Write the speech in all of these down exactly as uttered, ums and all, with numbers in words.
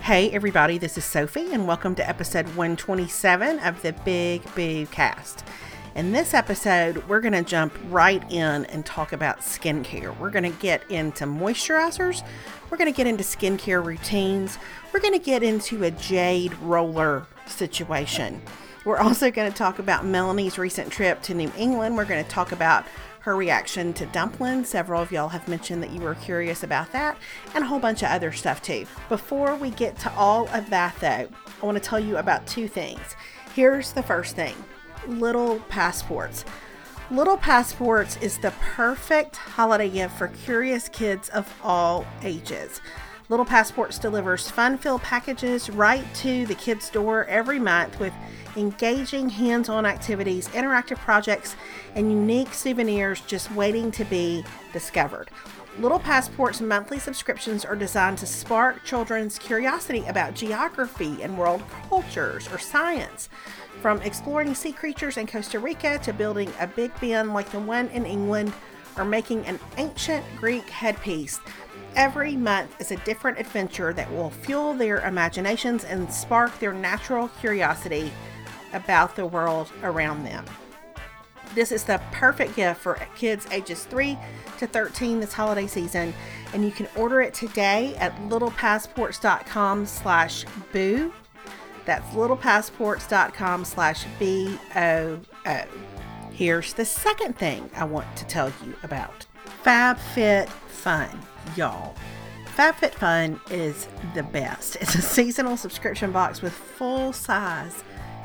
Hey everybody, this is Sophie and welcome to episode one twenty-seven of the Big Boo Cast. In this episode, we're going to jump right in and talk about skincare. We're going to get into moisturizers. We're going to get into skincare routines. We're going to get into a jade roller situation. We're also going to talk about Melanie's recent trip to New England. We're going to talk about her reaction to dumplings. Several of y'all have mentioned that you were curious about that, and a whole bunch of other stuff too. Before we get to all of that though, I want to tell you about two things. Here's the first thing. Little Passports. Little Passports is the perfect holiday gift for curious kids of all ages. Little Passports delivers fun-filled packages right to the kids' door every month with engaging hands-on activities, interactive projects, and unique souvenirs just waiting to be discovered. Little Passports monthly subscriptions are designed to spark children's curiosity about geography and world cultures or science. From exploring sea creatures in Costa Rica to building a Big Ben like the one in England or making an ancient Greek headpiece, every month is a different adventure that will fuel their imaginations and spark their natural curiosity about the world around them. This is the perfect gift for kids ages three to thirteen this holiday season, and you can order it today at littlepassports.com slash boo. That's littlepassports.com slash B O O. Here's the second thing I want to tell you about. FabFitFun, y'all. FabFitFun is the best. It's a seasonal subscription box with full-size,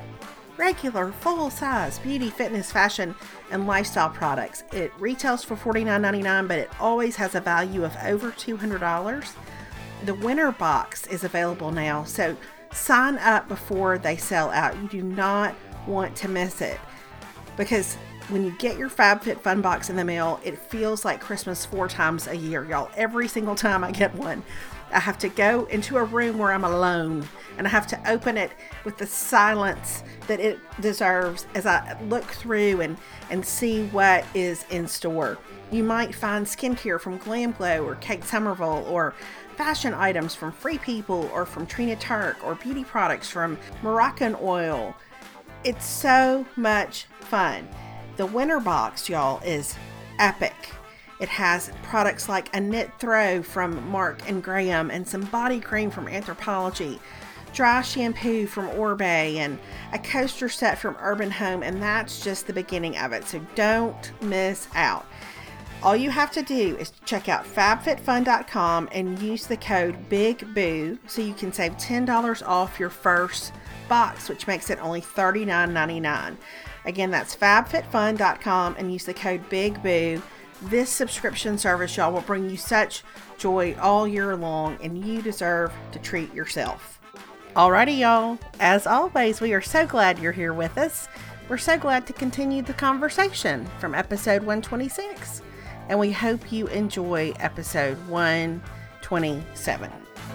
regular full-size beauty, fitness, fashion, and lifestyle products. It retails for forty-nine ninety-nine, but it always has a value of over two hundred dollars. The winter box is available now, so sign up before they sell out. You do not want to miss it, because when you get your FabFitFun box in the mail, it feels like Christmas four times a year, y'all. Every single time I get one, I have to go into a room where I'm alone, and I have to open it with the silence that it deserves as I look through and, and see what is in store. You might find skincare from Glam Glow or Kate Somerville, or fashion items from Free People or from Trina Turk, or beauty products from Moroccan Oil. It's so much fun. The winter box, y'all, is epic. It has products like a knit throw from Mark and Graham and some body cream from Anthropologie, dry shampoo from Oribe, and a coaster set from Urban Home, and that's just the beginning of it, so don't miss out. All you have to do is check out fab fit fun dot com and use the code BIGBOO so you can save ten dollars off your first box, which makes it only thirty-nine ninety-nine. Again, that's fab fit fun dot com and use the code BIGBOO. This subscription service, y'all, will bring you such joy all year long, and you deserve to treat yourself. Alrighty, y'all. As always, we are so glad you're here with us. We're so glad to continue the conversation from episode one twenty-six. And we hope you enjoy episode one twenty-seven.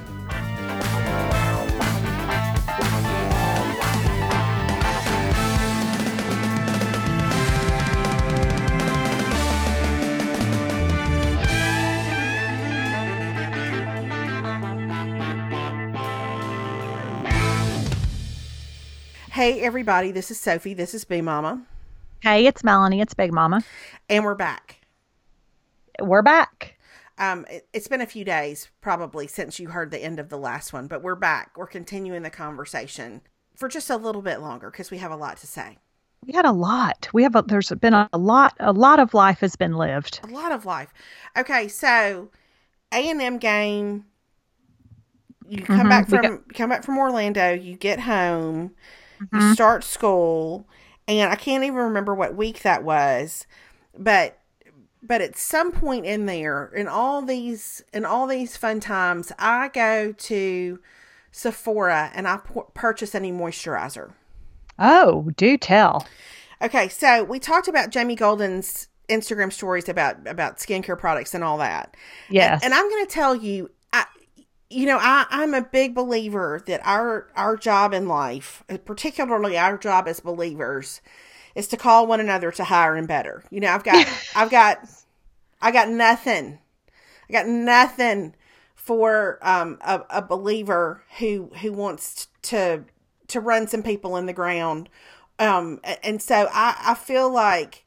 Hey everybody, this is Sophie. This is Boo Mama. Hey, it's Melanie. It's Big Mama. And we're back. We're back. Um, it, it's been a few days probably since you heard the end of the last one, but we're back. We're continuing the conversation for just a little bit longer because we have a lot to say. We had a lot. We have a, there's been a, a lot, a lot of life has been lived. A lot of life. Okay. So A and M game, you come mm-hmm. back from, got, come back from Orlando, you get home, mm-hmm. you start school, and I can't even remember what week that was, but But at some point in there, in all these, in all these fun times, I go to Sephora and I p- purchase any moisturizer. Oh, do tell. Okay, so we talked about Jamie Golden's Instagram stories about about skincare products and all that. Yes, and, and I'm going to tell you, I, you know, I, I'm a big believer that our our job in life, particularly our job as believers, is to call one another to higher and better. You know, I've got, I've got, I got nothing. I got nothing for um, a, a believer who who wants to to run some people in the ground. Um, and so I, I feel like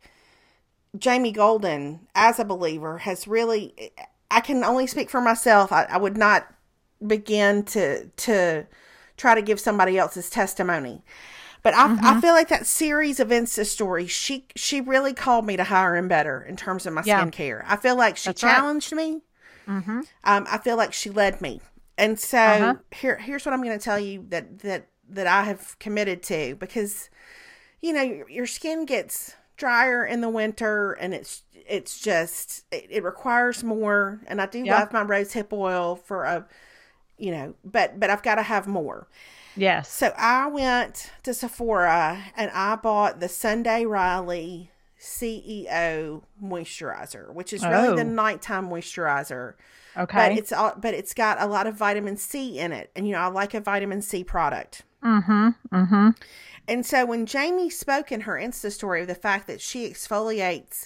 Jamie Golden, as a believer, has really, I can only speak for myself. I, I would not begin to to try to give somebody else's testimony. But I, mm-hmm. I feel like that series of Insta stories, she she really called me to higher and better in terms of my yeah. skincare. I feel like she That's challenged right. me. Mm-hmm. Um, I feel like she led me. And so uh-huh. here here's what I'm going to tell you that, that, that I have committed to. Because, you know, your, your skin gets drier in the winter, and it's it's just, it, it requires more. And I do yep. love my rosehip oil for a, you know, but, but I've got to have more. Yes. So I went to Sephora and I bought the Sunday Riley C E O moisturizer, which is really oh. the nighttime moisturizer. Okay. But it's all, but it's got a lot of vitamin C in it. And, you know, I like a vitamin C product. Mm-hmm. Mm-hmm. And so when Jamie spoke in her Insta story of the fact that she exfoliates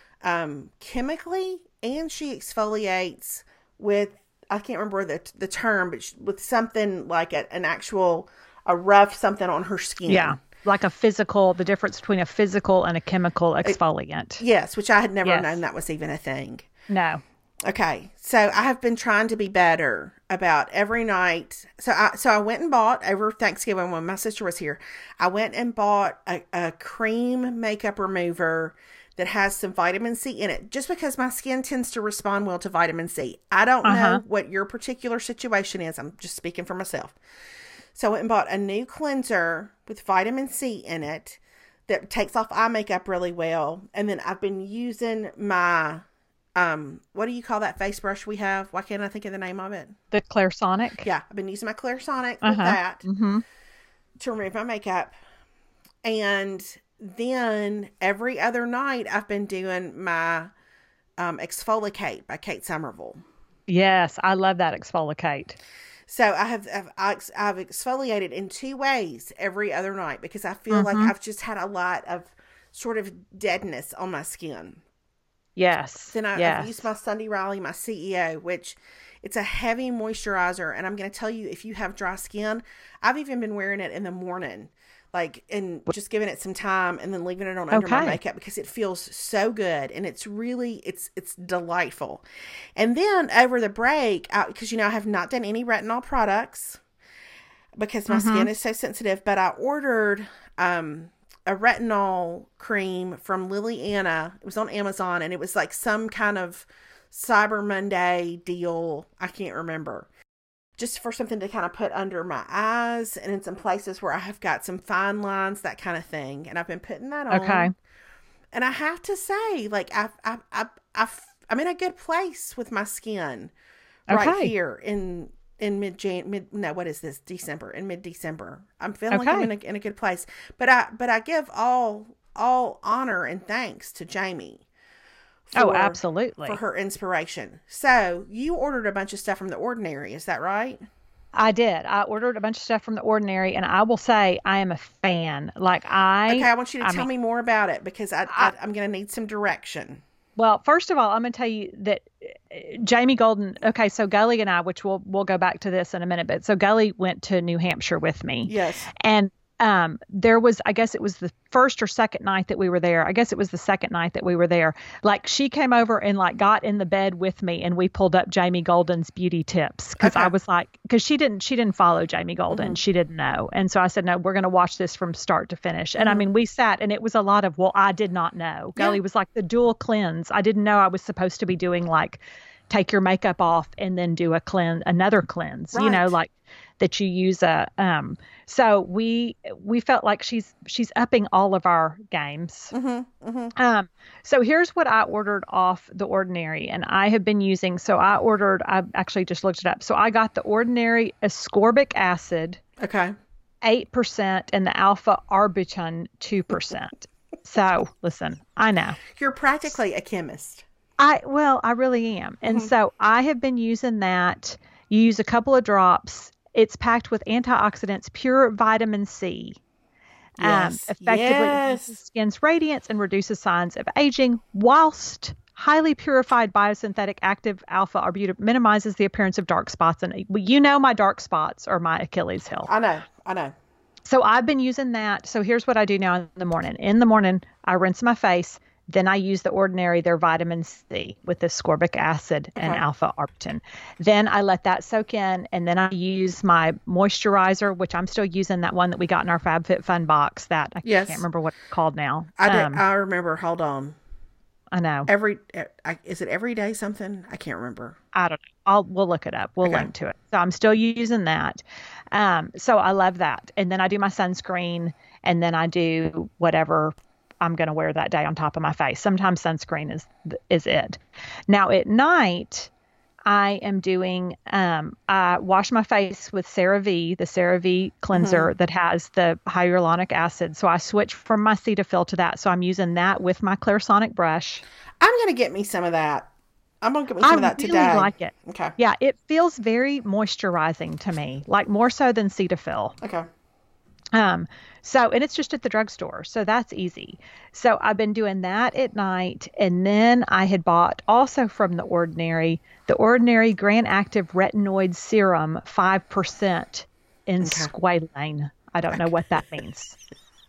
um, chemically and she exfoliates with, I can't remember the the term, but with something like a, an actual, a rough something on her skin. Yeah. Like a physical, the difference between a physical and a chemical exfoliant. It, yes. Which I had never yes. known that was even a thing. No. Okay. So I have been trying to be better about every night. So I, so I went and bought over Thanksgiving when my sister was here, I went and bought a, a cream makeup remover that has some vitamin C in it, just because my skin tends to respond well to vitamin C. I don't uh-huh. know what your particular situation is. I'm just speaking for myself. So I went and bought a new cleanser with vitamin C in it that takes off eye makeup really well. And then I've been using my, um, what do you call that face brush we have? Why can't I think of the name of it? The Clarisonic. Yeah, I've been using my Clarisonic uh-huh. with that mm-hmm. to remove my makeup. And then every other night I've been doing my um, Exfoliate by Kate Somerville. Yes, I love that Exfoliate. So I have I've, I've exfoliated in two ways every other night because I feel mm-hmm. like I've just had a lot of sort of deadness on my skin. Yes. Then I, yes. I've used my Sunday Riley, my C E O, which it's a heavy moisturizer. And I'm going to tell you, if you have dry skin, I've even been wearing it in the morning. Like, and just giving it some time and then leaving it on under okay. my makeup because it feels so good. And it's really, it's, it's delightful. And then over the break, because, you know, I have not done any retinol products because my mm-hmm. skin is so sensitive, but I ordered, um, a retinol cream from Liliana. It was on Amazon and it was like some kind of Cyber Monday deal. I can't remember. Just for something to kind of put under my eyes and in some places where I have got some fine lines, that kind of thing. And I've been putting that on. Okay. And I have to say, like, I've, I've, I've, I've, I'm in a good place with my skin right okay. here in, in mid Jan, mid, no, what is this? December, in mid December. I'm feeling okay. like I'm in a, in a good place, but I, but I give all, all honor and thanks to Jamie. For, oh, absolutely. For her inspiration. So you ordered a bunch of stuff from The Ordinary. Is that right? I did. I ordered a bunch of stuff from The Ordinary, and I will say I am a fan. Like I. Okay, I want you to I tell mean, me more about it because I, I, I'm going to need some direction. Well, first of all, I'm going to tell you that Jamie Golden. Okay, so Gully and I, which we'll we'll go back to this in a minute, but so Gully went to New Hampshire with me. Yes. And um, there was, I guess it was the first or second night that we were there. I guess it was the second night that we were there. Like she came over and like got in the bed with me and we pulled up Jamie Golden's beauty tips. Cause okay. I was like, cause she didn't, she didn't follow Jamie Golden. Mm-hmm. She didn't know. And so I said, no, we're going to watch this from start to finish. And mm-hmm. I mean, we sat and it was a lot of, well, I did not know. Yeah. Gully was like the dual cleanse. I didn't know I was supposed to be doing like, take your makeup off and then do a cleanse, another cleanse, right. you know, like that you use a, um, so we, we felt like she's, she's upping all of our games. Mm-hmm, mm-hmm. Um, so here's what I ordered off The Ordinary and I have been using. So I ordered, I actually just looked it up. So I got The Ordinary ascorbic acid, okay, eight percent and the alpha arbutin, two percent. So listen, I know you're practically a chemist. I, well, I really am. And mm-hmm. so I have been using that. You use a couple of drops. It's packed with antioxidants, pure vitamin C. Yes. Um, effectively yes. reduces skin's radiance and reduces signs of aging whilst highly purified biosynthetic active alpha arbutin minimizes the appearance of dark spots. And you know, my dark spots are my Achilles heel. I know. I know. So I've been using that. So here's what I do now in the morning. In the morning, I rinse my face. Then I use the Ordinary, their vitamin C with the ascorbic acid and Okay. alpha arbutin. Then I let that soak in, and then I use my moisturizer, which I'm still using that one that we got in our FabFitFun box. That I Yes. can't remember what it's called now. I do, Um, I remember. Hold on. I know. Every I, is it every day something? I can't remember. I don't know. I'll we'll look it up. We'll Okay. link to it. So I'm still using that. Um, so I love that. And then I do my sunscreen, and then I do whatever I'm going to wear that day on top of my face. Sometimes sunscreen is is it. Now at night, I am doing. Um, I wash my face with CeraVe, the CeraVe cleanser that has the hyaluronic acid. So I switch from my Cetaphil to that. So I'm using that with my Clarisonic brush. I'm gonna get me some of that. I'm gonna get me some I of that really today. like it. Okay. Yeah, it feels very moisturizing to me, like more so than Cetaphil. Okay. Um, so, and it's just at the drugstore, so that's easy. So I've been doing that at night, and then I had bought also from the Ordinary, the Ordinary Grand Active Retinoid Serum, five percent in Okay. squalane. I don't know what that means.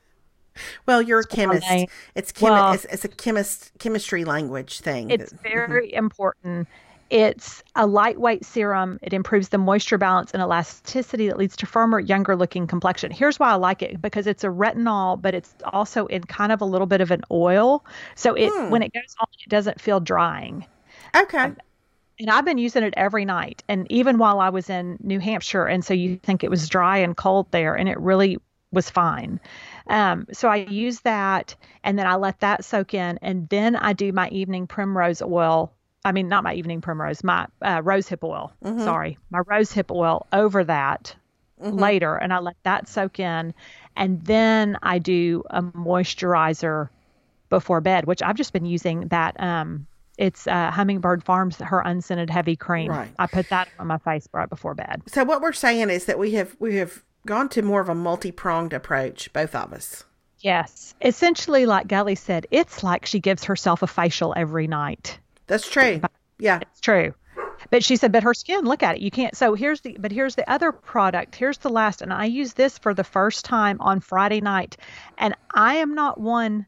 Well, you're a chemist. Squalane. It's chemi- Well- it's, it's a chemist chemistry language thing. It's that- very important. It's a lightweight serum. It improves the moisture balance and elasticity that leads to firmer, younger looking complexion. Here's why I like it, because it's a retinol, but it's also in kind of a little bit of an oil. So it Hmm. when it goes on, it doesn't feel drying. Okay. And I've been using it every night, and even while I was in New Hampshire. And so you think it was dry and cold there, and it really was fine. Um, so I use that, and then I let that soak in, and then I do my evening primrose oil. I mean, not my evening primrose, my uh, rose hip oil. Mhm. Sorry, my rose hip oil over that Mhm. later, and I let that soak in, and then I do a moisturizer before bed, which I've just been using that. Um, it's uh, Hummingbird Farms, her unscented heavy cream. Right. I put that on my face right before bed. So what we're saying is that we have we have gone to more of a multi-pronged approach, both of us. Yes, essentially, like Gully said, it's like she gives herself a facial every night. That's true. Yeah. It's true. But she said, but her skin, look at it. You can't. So here's the, but here's the other product. Here's the last. And I used this for the first time on Friday night. And I am not one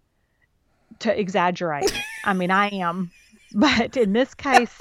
to exaggerate. I mean, I am. But in this case,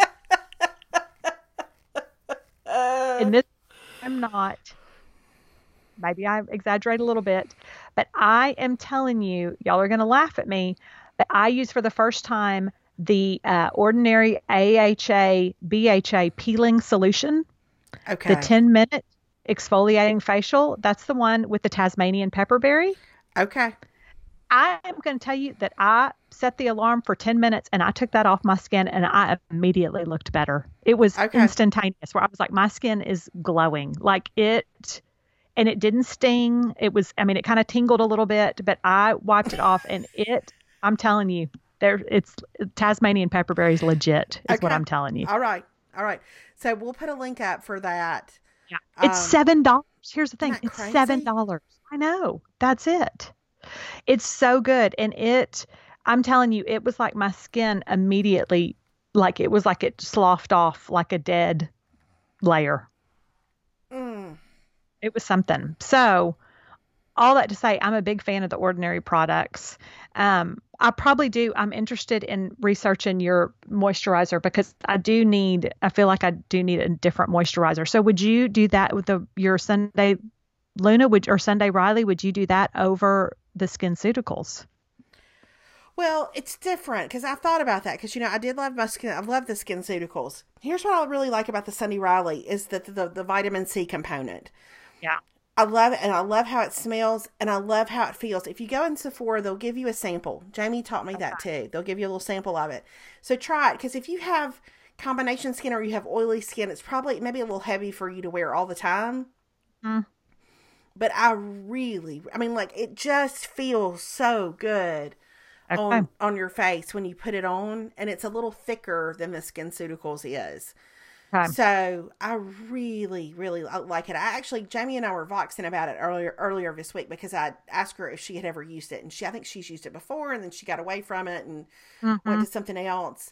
in this, I'm not. Maybe I exaggerate a little bit. But I am telling you, y'all are going to laugh at me, but I used for the first time the uh, Ordinary A H A B H A peeling solution, Okay. the ten minute exfoliating facial. That's the one with the Tasmanian pepperberry. Okay. I am going to tell you that I set the alarm for ten minutes and I took that off my skin and I immediately looked better. It was Okay. instantaneous where I was like, my skin is glowing like it, and it didn't sting. It was, I mean, it kind of tingled a little bit, but I wiped it off and it, I'm telling you, there it's Tasmanian pepperberry is legit is what Okay. I'm telling you. All right. All right. So we'll put a link up for that. Yeah. It's Um, seven dollars. Here's the thing. isn't that It's crazy? seven dollars. I know. That's it. It's so good. And it, I'm telling you, it was like my skin immediately, like it was like it sloughed off like a dead layer. Mm. It was something. So all that to say, I'm a big fan of the Ordinary products. Um, I probably do. I'm interested in researching your moisturizer because I do need, I feel like I do need a different moisturizer. So would you do that with the, your Sunday Luna would, or Sunday Riley? Would you do that over the SkinCeuticals? Well, it's different because I thought about that because, you know, I did love my skin. I love the SkinCeuticals. Here's what I really like about the Sunday Riley is that the, the, the vitamin C component. Yeah. I love it, and I love how it smells, and I love how it feels. If you go in Sephora, they'll give you a sample. Jamie taught me that too. They'll give you a little sample of it. So try it, because if you have combination skin or you have oily skin, it's probably maybe a little heavy for you to wear all the time. Mm. But I really, I mean, like, it just feels so good Okay. on, on your face when you put it on, and it's a little thicker than the SkinCeuticals is. Okay. So I really, really like it. I actually, Jamie and I were voxing about it earlier earlier this week because I asked her if she had ever used it, and she, I think she's used it before, and then she got away from it and Mhm. went to something else.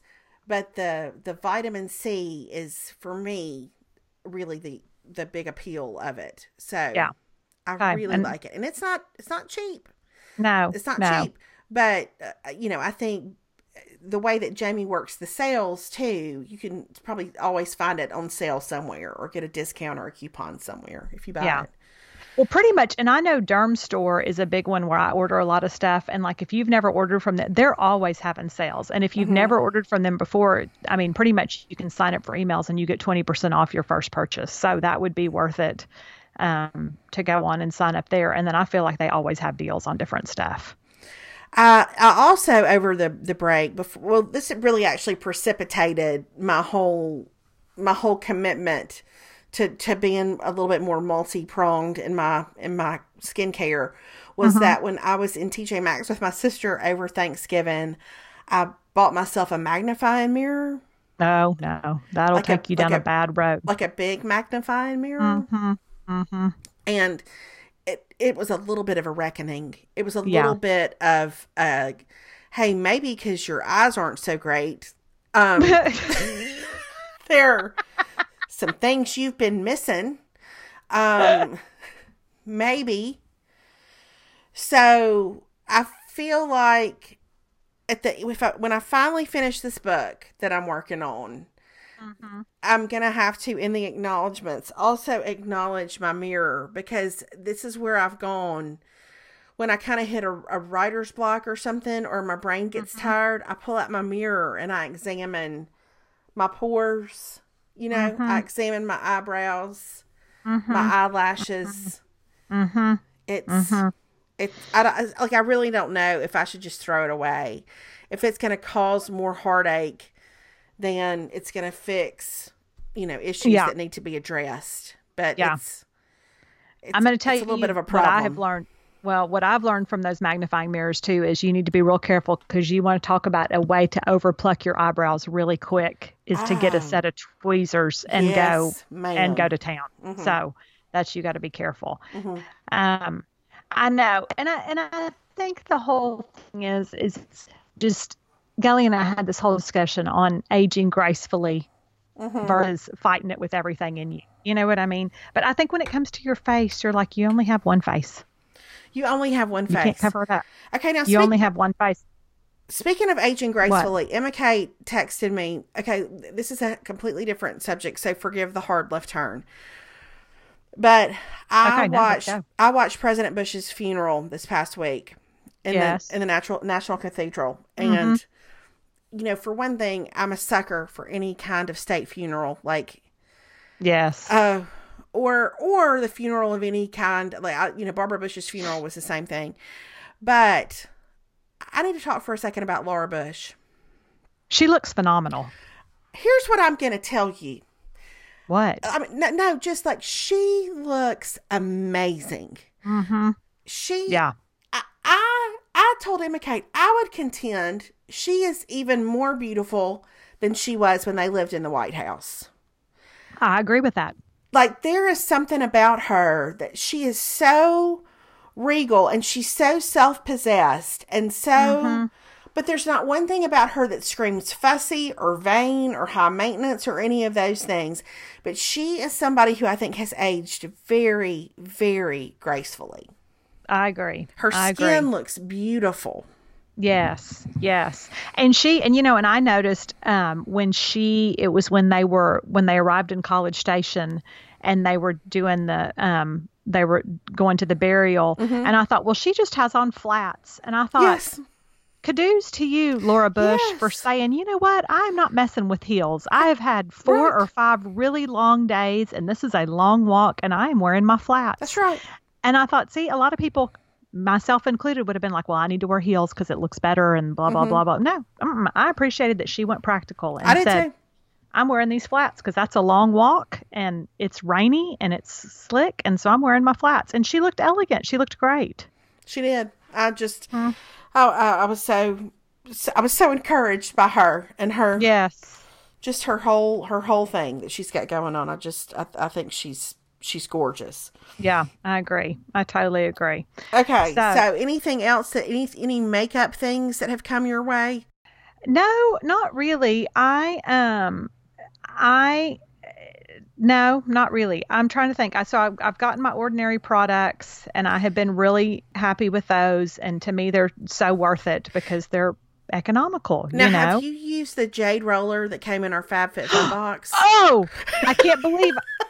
but the the vitamin C is for me really the the big appeal of it. So Yeah. I Okay. really And like it, and it's not it's not cheap. no, It's not no. cheap, but uh, you know, I think the way that Jamie works the sales too, you can probably always find it on sale somewhere or get a discount or a coupon somewhere if you buy Yeah. it. Well, pretty much. And I know Derm Store is a big one where I order a lot of stuff. And like, if you've never ordered from them, they're always having sales. And if you've Mm-hmm. never ordered from them before, I mean, pretty much you can sign up for emails and you get twenty percent off your first purchase. So that would be worth it um, to go on and sign up there. And then I feel like they always have deals on different stuff. I, I also over the the break before. Well, this really actually precipitated my whole my whole commitment to to being a little bit more multi pronged in my in my skincare. Was Mm-hmm. that when I was in T J Maxx with my sister over Thanksgiving, I bought myself a magnifying mirror, No, no, that'll like a take you like down a a bad road. like a big magnifying mirror, Mm-hmm. Mm-hmm. and it it was a little bit of a reckoning. It was a Yeah. little bit of uh, hey, maybe because your eyes aren't so great, um, there are some things you've been missing. Um, maybe. So I feel like at the if I, when I finally finish this book that I'm working on, Mm-hmm. I'm going to have to, in the acknowledgments, also acknowledge my mirror, because this is where I've gone. When I kind of hit a, a writer's block or something, or my brain gets Mm-hmm. tired, I pull out my mirror and I examine my pores. You know, Mm-hmm. I examine my eyebrows, Mm-hmm. my eyelashes. Mm-hmm. It's, Mm-hmm. it's, I don't, like, I really don't know if I should just throw it away. If it's going to cause more heartache, then it's going to fix, you know, issues Yeah. that need to be addressed. But Yeah. it's, it's, I'm going to tell it's you a little bit of a what problem. I have learned. Well, what I've learned from those magnifying mirrors too is you need to be real careful, because you want to talk about a way to over pluck your eyebrows really quick is to get a Ah. set of tweezers and Yes, go ma'am. and go to town. Mhm. So that's, you got to be careful. Mhm. Um, I know, and I and I think the whole thing is is just Gelly and I had this whole discussion on aging gracefully Mhm. versus fighting it with everything in you. You know what I mean? But I think when it comes to your face, you're like, you only have one face. You only have one You face. can't cover it up. Okay, now You speak, only have one face. speaking of aging gracefully, Emma Kate texted me. Okay, this is a completely different subject, so forgive the hard left turn. But I Okay, no, let's watched go. I watched President Bush's funeral this past week in Yes. the in the natural National Cathedral, Mhm. and you know, for one thing, I'm a sucker for any kind of state funeral, like Yes. uh, or or the funeral of any kind. Like I, you know, Barbara Bush's funeral was the same thing. But I need to talk for a second about Laura Bush. She looks phenomenal. Here's what I'm going to tell you. What? I mean, no, no, just like she looks amazing. Mm-hmm. She, Yeah. I, I, I told Emma Kate, I would contend she is even more beautiful than she was when they lived in the White House. I agree with that. Like, there is something about her that she is so regal and she's so self-possessed and so, Mhm. but there's not one thing about her that screams fussy or vain or high maintenance or any of those things. But she is somebody who I think has aged very, very gracefully. I agree. Her I skin agree. looks beautiful. Yes, yes. And she, and you know, and I noticed um, when she, it was when they were, when they arrived in College Station and they were doing the, um, they were going to the burial. Mhm. And I thought, well, she just has on flats. And I thought, Yes. kudos to you, Laura Bush, for Yes. saying, you know what, I'm not messing with heels. I have had four Right. or five really long days and this is a long walk and I am wearing my flats. That's right. And I thought, see, a lot of people, myself included, would have been like, well, I need to wear heels because it looks better and blah, blah, Mhm. blah, blah. No, mm, I appreciated that she went practical and I did said, too. I'm wearing these flats because that's a long walk and it's rainy and it's slick. And so I'm wearing my flats. And she looked elegant. She looked great. She did. I just, Hmm. I, I, I was so, so, I was so encouraged by her and her, Yes. just her whole, her whole thing that she's got going on. I just, I, I think she's, she's gorgeous. Yeah, I agree. I totally agree. Okay. So- So, anything else that any, any makeup things that have come your way? No, not really. I um I no, not really. I'm trying to think. I so I've, I've gotten my ordinary products and I have been really happy with those, and to me they're so worth it because they're economical, Now, you have know. you used the jade roller that came in our FabFitFun box? Oh, I can't believe.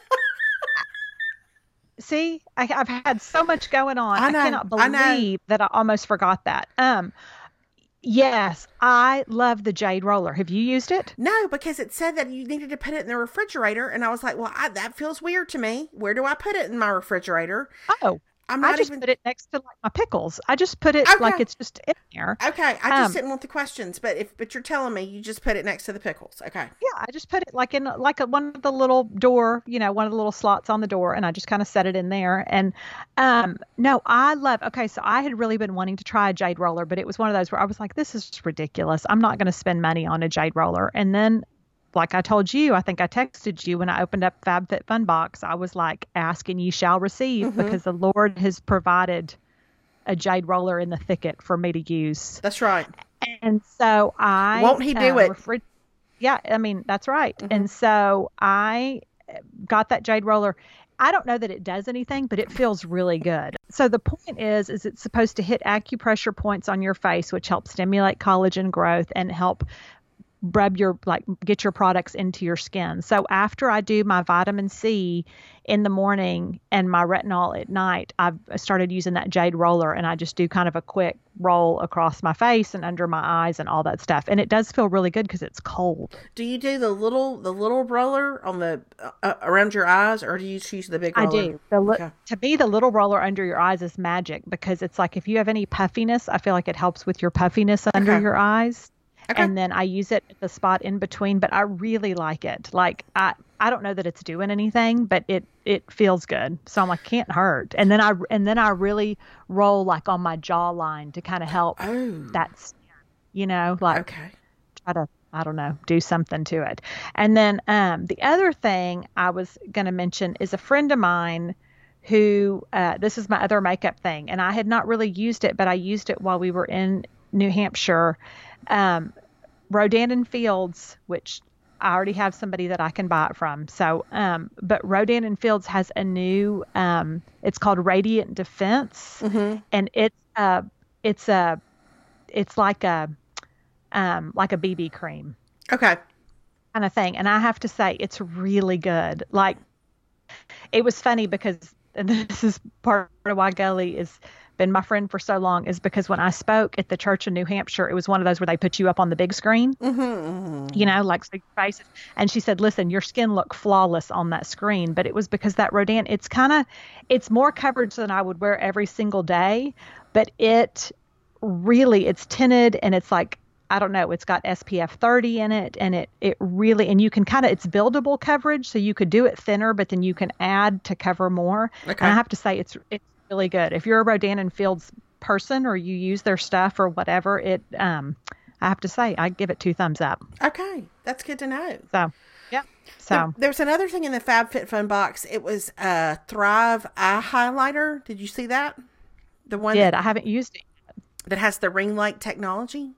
See, I, I've had so much going on. I I know, cannot I know. believe that I almost forgot that. Um, yes, I love the jade roller. Have you used it? No, because it said that you needed to put it in the refrigerator, and I was like, well, I, that feels weird to me. Where do I put it in my refrigerator? Oh, I'm I not just even. put it next to like my pickles. I just put it like Okay. it's just in there. Okay, I just Um, didn't want the questions, but if but you're telling me you just put it next to the pickles. Okay. yeah, I just put it like in like a, one of the little door, you know, one of the little slots on the door, and I just kind of set it in there. And um, no, I love. Okay, so I had really been wanting to try a jade roller, but it was one of those where I was like, this is just ridiculous. I'm not going to spend money on a jade roller. And then, like I told you, I think I texted you when I opened up FabFitFun box. I was like, ask and ye shall receive, Mm-hmm. because the Lord has provided a jade roller in the thicket for me to use. That's right. And so I Won't he do uh, it? refri- yeah, I mean, that's right. Mm-hmm. And so I got that jade roller. I don't know that it does anything, but it feels really good. So the point is, is it's supposed to hit acupressure points on your face, which helps stimulate collagen growth and help rub your like get your products into your skin. So after I do my vitamin C in the morning and my retinol at night, I've started using that jade roller, and I just do kind of a quick roll across my face and under my eyes and all that stuff. And it does feel really good because it's cold. Do you do the little the little roller on the uh, around your eyes, or do you choose the big I roller? do. The li- Okay. To me, the little roller under your eyes is magic because it's like if you have any puffiness, I feel like it helps with your puffiness under Okay. your eyes. Okay. And then I use it at the spot in between, but I really like it. Like I, I don't know that it's doing anything, but it it feels good. So I'm like, can't hurt. And then I and then I really roll like on my jawline to kind of help Oh. that skin, you know, like Okay. try to, I don't know, do something to it. And then um, the other thing I was going to mention is a friend of mine who, uh, this is my other makeup thing, and I had not really used it, but I used it while we were in New Hampshire. Um, Rodan and Fields, which I already have somebody that I can buy it from. So, um, but Rodan and Fields has a new, um, it's called Radiant Defense, Mm-hmm. and it's uh, it's a, it's like a, um, like a B B cream Okay. kind of thing. And I have to say, it's really good. Like, it was funny because, and this is part of why Gully has been my friend for so long, is because when I spoke at the church in New Hampshire, it was one of those where they put you up on the big screen, Mm-hmm. Mm-hmm. you know, like so your faces. And she said, listen, your skin looked flawless on that screen. But it was because that Rodan, it's kind of, it's more coverage than I would wear every single day. But it really, it's tinted and it's like, I don't know, it's got S P F thirty in it, and it it really, and you can kind of, it's buildable coverage, so you could do it thinner, but then you can add to cover more. Okay. And I have to say, it's it's really good. If you're a Rodan and Fields person or you use their stuff or whatever, it um, I have to say, I give it two thumbs up. Okay. That's good to know. So, yeah. So There, there was another thing in the FabFitFun box. It was a Thrive eye highlighter. Did you see that? The one did that, I haven't used it? that has the ring light technology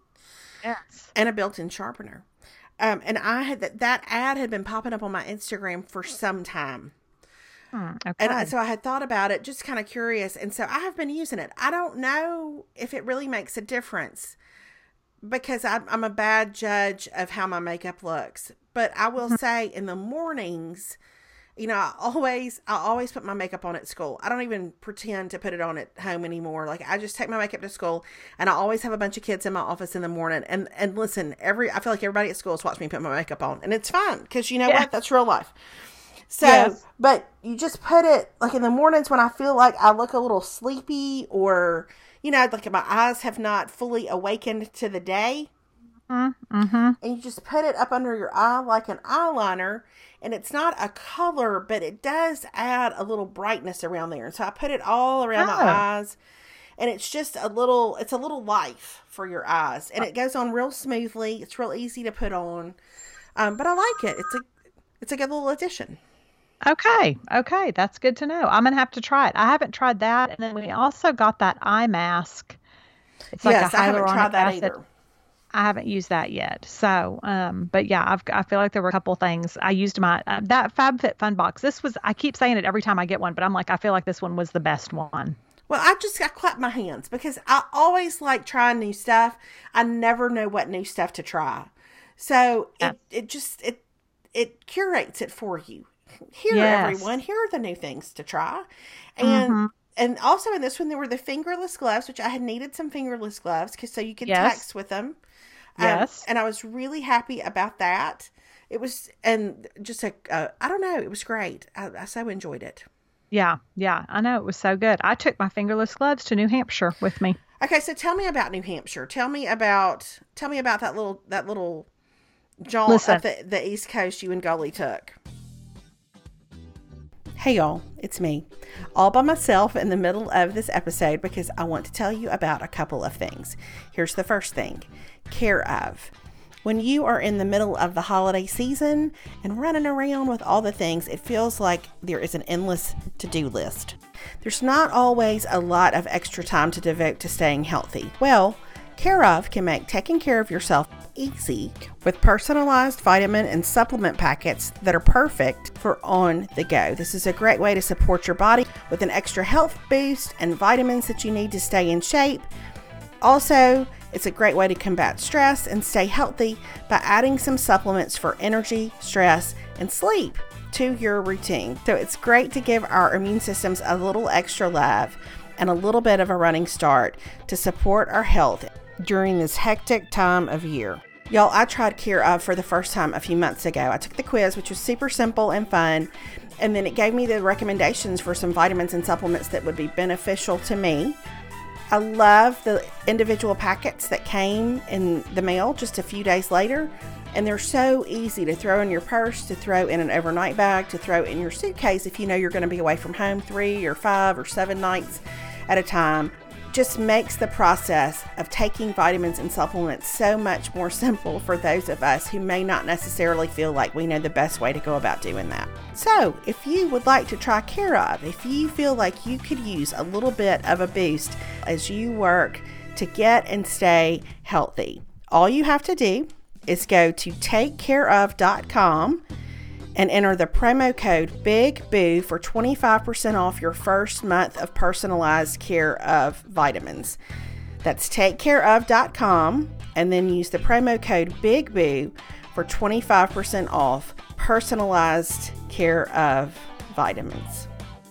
Yes. and a built-in sharpener. Um, and I had that that ad had been popping up on my Instagram for some time. Hmm, okay. And I, so I had thought about it, just kind of curious. And so I have been using it. I don't know if it really makes a difference because I'm, I'm a bad judge of how my makeup looks. But I will say in the mornings, you know, I always, I always put my makeup on at school. I don't even pretend to put it on at home anymore. Like I just take my makeup to school, and I always have a bunch of kids in my office in the morning. And, and listen, every, I feel like everybody at school has watched me put my makeup on, and it's fine. Cause you know Yeah. what? That's real life. So, Yes. but you just put it like in the mornings when I feel like I look a little sleepy, or, you know, like my eyes have not fully awakened to the day. Mm-hmm. And you just put it up under your eye like an eyeliner. And it's not a color, but it does add a little brightness around there. And so I put it all around my Oh. eyes. And it's just a little, it's a little life for your eyes. And it goes on real smoothly. It's real easy to put on. Um, but I like it. It's a, it's a good little addition. Okay. Okay. That's good to know. I'm going to have to try it. I haven't tried that. And then we also got that eye mask. It's like Yes, a I haven't hyaluronic tried that acid either. I haven't used that yet. So, um, but yeah, I've, I feel like there were a couple things. I used my, uh, that FabFitFun box. This was, I keep saying it every time I get one, but I'm like, I feel like this one was the best one. Well, I just I clap my hands because I always like trying new stuff. I never know what new stuff to try. So Yeah. it, it just, it, it curates it for you. Here, Yes. everyone, here are the new things to try. And, Mhm. and also in this one, there were the fingerless gloves, which I had needed some fingerless gloves because so you could Yes. text with them. Um, Yes. and I was really happy about that. It was, and just a, uh, I don't know, it was great. I, I so enjoyed it. Yeah. Yeah. I know. It was so good. I took my fingerless gloves to New Hampshire with me. Okay, so tell me about New Hampshire. Tell me about, tell me about that little, that little jaunt Listen. up the, the East Coast you and Gully took. Hey y'all, it's me, all by myself in the middle of this episode because I want to tell you about a couple of things. Here's the first thing, Care Of. When you are in the middle of the holiday season and running around with all the things, it feels like there is an endless to-do list. There's not always a lot of extra time to devote to staying healthy. Well, Care Of can make taking care of yourself easy with personalized vitamin and supplement packets that are perfect for on the go. This is a great way to support your body with an extra health boost and vitamins that you need to stay in shape. Also, it's a great way to combat stress and stay healthy by adding some supplements for energy, stress, and sleep to your routine. So it's great to give our immune systems a little extra love and a little bit of a running start to support our health during this hectic time of year. Y'all, I tried Care Of for the first time a few months ago. I took the quiz, which was super simple and fun, and then it gave me the recommendations for some vitamins and supplements that would be beneficial to me. I love the individual packets that came in the mail just a few days later, and they're so easy to throw in your purse, to throw in an overnight bag, to throw in your suitcase if you know you're going to be away from home three or five or seven nights at a time. Just makes the process of taking vitamins and supplements so much more simple for those of us who may not necessarily feel like we know the best way to go about doing that. So if you would like to try Care Of, if you feel like you could use a little bit of a boost as you work to get and stay healthy, all you have to do is go to take care of dot com and enter the promo code BIGBOO for twenty-five percent off your first month of personalized Care Of vitamins. That's take care of dot com and then use the promo code BIGBOO for twenty-five percent off personalized Care Of vitamins.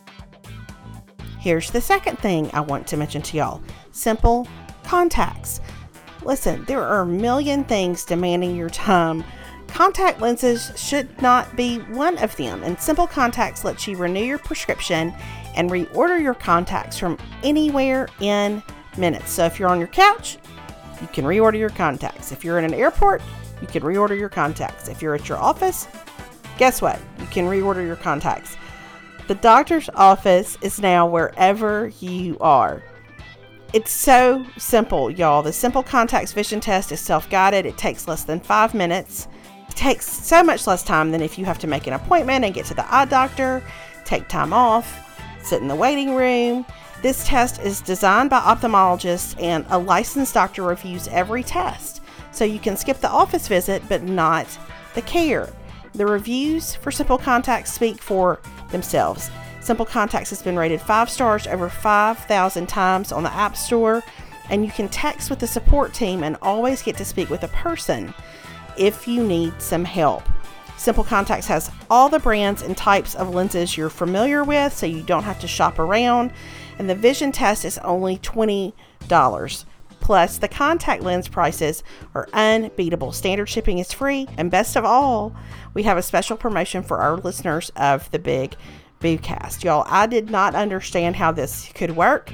Here's the second thing I want to mention to y'all. Simple Contacts. Listen, there are a million things demanding your time. Contact lenses should not be one of them, and Simple Contacts lets you renew your prescription and reorder your contacts from anywhere in minutes. So if you're on your couch, you can reorder your contacts. If you're in an airport, you can reorder your contacts. If you're at your office, guess what? You can reorder your contacts. The doctor's office is now wherever you are. It's so simple, y'all. The Simple Contacts vision test is self-guided. It takes less than five minutes. It takes so much less time than if you have to make an appointment and get to the eye doctor, take time off, sit in the waiting room. This test is designed by ophthalmologists, and a licensed doctor reviews every test. So you can skip the office visit, but not the care. The reviews for Simple Contacts speak for themselves. Simple Contacts has been rated five stars over five thousand times on the App Store, and you can text with the support team and always get to speak with a person if you need some help. Simple Contacts has all the brands and types of lenses you're familiar with, so you don't have to shop around, and the vision test is only twenty dollars. Plus, the contact lens prices are unbeatable. Standard shipping is free, and best of all, we have a special promotion for our listeners of the Big Boocast. Y'all, I did not understand how this could work,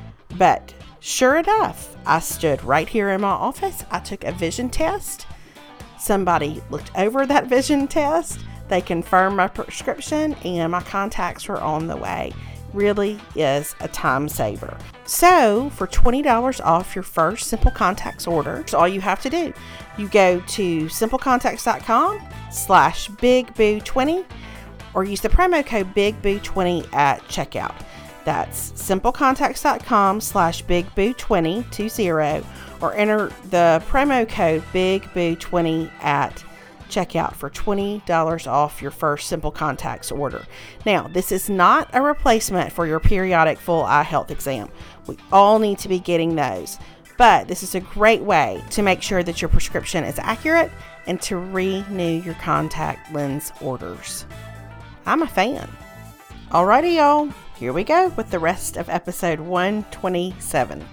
but sure enough, I stood right here in my office. I took a vision test. Somebody looked over that vision test. They confirmed my prescription, and my contacts were on the way. Really is a time saver. So for twenty dollars off your first Simple Contacts order, that's all you have to do. You go to simple contacts dot com slash big boo twenty or use the promo code big boo twenty at checkout. That's simple contacts dot com slash big boo twenty, two zero, or enter the promo code Big Boo twenty at checkout for twenty dollars off your first Simple Contacts order. Now, this is not a replacement for your periodic full eye health exam. We all need to be getting those, but this is a great way to make sure that your prescription is accurate and to renew your contact lens orders. I'm a fan. Alrighty, y'all, here we go with the rest of episode one twenty-seven.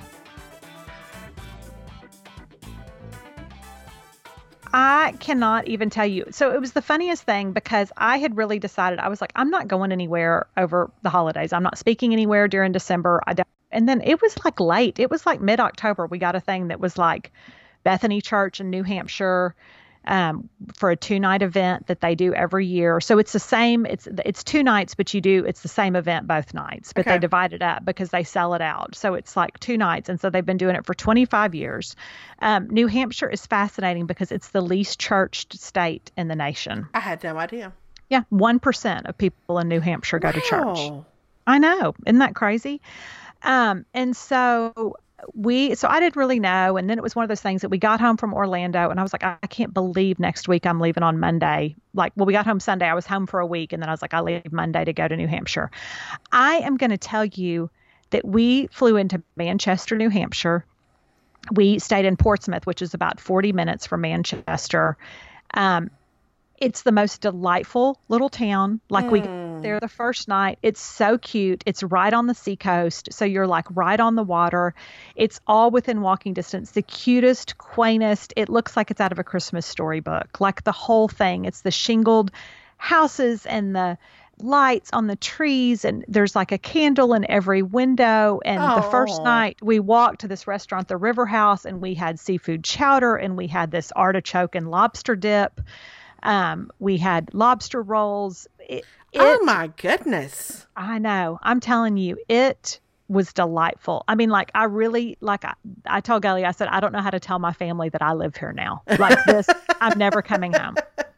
I cannot even tell you. So it was the funniest thing because I had really decided, I was like, I'm not going anywhere over the holidays. I'm not speaking anywhere during December. I don't. And then it was like late. It was like mid-October. We got a thing that was like Bethany Church in New Hampshire um, for a two-night event that they do every year. So it's the same. It's it's two nights, but you do, it's the same event both nights. But Okay. they divide it up because they sell it out. So it's like two nights. And so they've been doing it for twenty-five years. Um, New Hampshire is fascinating because it's the least churched state in the nation. I had no idea. Yeah, one percent of people in New Hampshire go to church. Wow. I know. Isn't that crazy? Um, and so we, so I didn't really know. And then it was one of those things that we got home from Orlando and I was like, I, I can't believe next week I'm leaving on Monday. Like, well, we got home Sunday. I was home for a week. And then I was like, I leave Monday to go to New Hampshire. I am going to tell you that we flew into Manchester, New Hampshire. We stayed in Portsmouth, which is about forty minutes from Manchester. Um, it's the most delightful little town. Like we got there the first night. It's so cute. It's right on the seacoast. So you're like right on the water. It's all within walking distance. The cutest, quaintest. It looks like it's out of a Christmas storybook. Like the whole thing. It's the shingled houses and the lights on the trees. And there's like a candle in every window. And the first Oh. night we walked to this restaurant, the River House, and we had seafood chowder and we had this artichoke and lobster dip. Um, we had lobster rolls. It, it, Oh my goodness. I know. I'm telling you, it was delightful. I mean, like, I really, like, I, I told Gully, I said, I don't know how to tell my family that I live here now. Like this, I'm never coming home.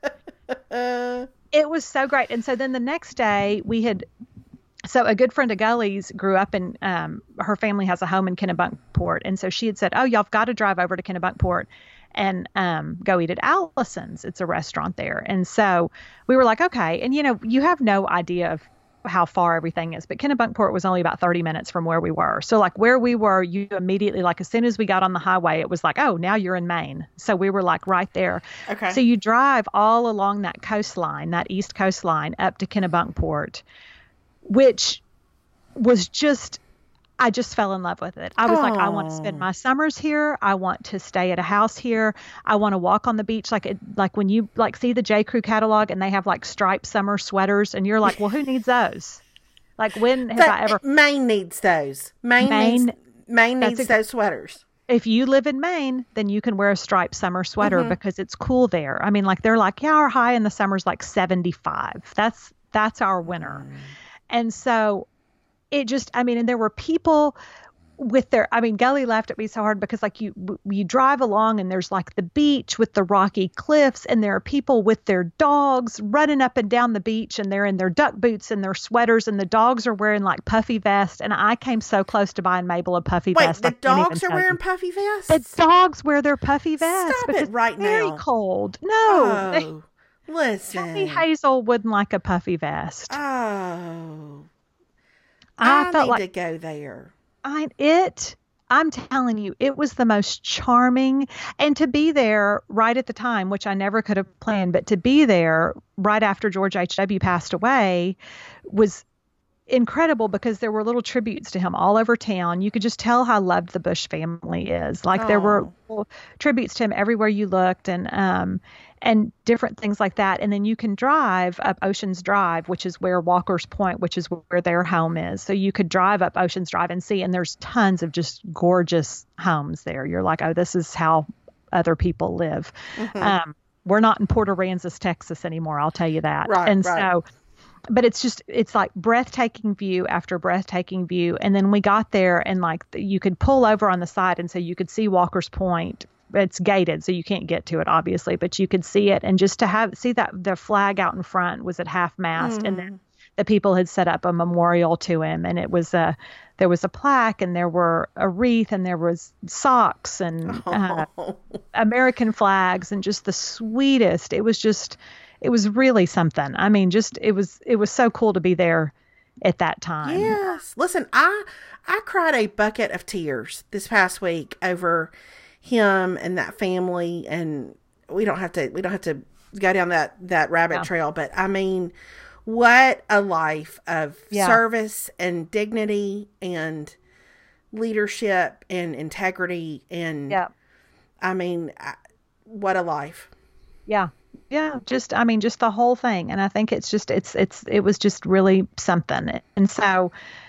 Uh, It was so great. And so then the next day we had, so a good friend of Gully's grew up in, um, her family has a home in Kennebunkport. And so she had said, oh, y'all have got to drive over to Kennebunkport and um, go eat at Allison's. It's a restaurant there. And so we were like, okay. And, you know, you have no idea of how far everything is, but Kennebunkport was only about thirty minutes from where we were. So like where we were, you immediately, like as soon as we got on the highway, it was like, oh, now you're in Maine. So we were like right there. Okay. So you drive all along that coastline, that east coastline up to Kennebunkport, which was just, I just fell in love with it. I was like, I want to spend my summers here. I want to stay at a house here. I want to walk on the beach. Like, it, like when you like see the J. Crew catalog and they have like striped summer sweaters and you're like, well, who needs those? Like when have But I ever, Maine needs those. Maine, Maine- needs, Maine that's needs ex- those sweaters. if you live in Maine, then you can wear a striped summer sweater Mm-hmm. because it's cool there. I mean, like they're like, yeah, our high in the summer's like seventy-five. That's, that's our winter. Mm. And so it just, I mean, and there were people with their, I mean, Gully laughed at me so hard because like you, you drive along and there's like the beach with the rocky cliffs and there are people with their dogs running up and down the beach and they're in their duck boots and their sweaters and the dogs are wearing like puffy vests. And I came so close to buying Mabel a puffy Wait, vest. the I can't even dogs are tell wearing you. puffy vests? The dogs wear their puffy vests Stop because it right it's very now. cold. No, they, Oh, listen. Tony Hazel wouldn't like a puffy vest. Oh. I, I, felt need like to go there. I it I'm telling you, it was the most charming. And to be there right at the time, which I never could have planned, but to be there right after George H W passed away was incredible because there were little tributes to him all over town. You could just tell how loved the Bush family is. Like there were Oh. little tributes to him everywhere you looked and um and different things like that. And then you can drive up Oceans Drive, which is where Walker's Point, which is where their home is. So you could drive up Oceans Drive and see, and there's tons of just gorgeous homes there. You're like, oh, this is how other people live. Mhm. Um, we're not in Port Aransas, Texas anymore. I'll tell you that. Right, and right. so, but it's just, it's like breathtaking view after breathtaking view. And then we got there and like you could pull over on the side. And so you could see Walker's Point. It's gated, so you can't get to it, obviously, but you could see it. And just to have, see that the flag out in front was at half mast. And then the people had set up a memorial to him, and it was a there was a plaque, and there were a wreath, and there was socks and uh, Oh. American flags, and just the sweetest. It was just, it was really something. I mean, just it was it was so cool to be there at that time. Yes. Listen, I I cried a bucket of tears this past week over him and that family, and we don't have to we don't have to go down that that rabbit Yeah. trail, but I mean, what a life of Yeah. service and dignity and leadership and integrity, and Yeah. I mean, I- what a life. Yeah. Yeah. Just, I mean, just the whole thing. And I think it's just, it's, it's, it was just really something. And so,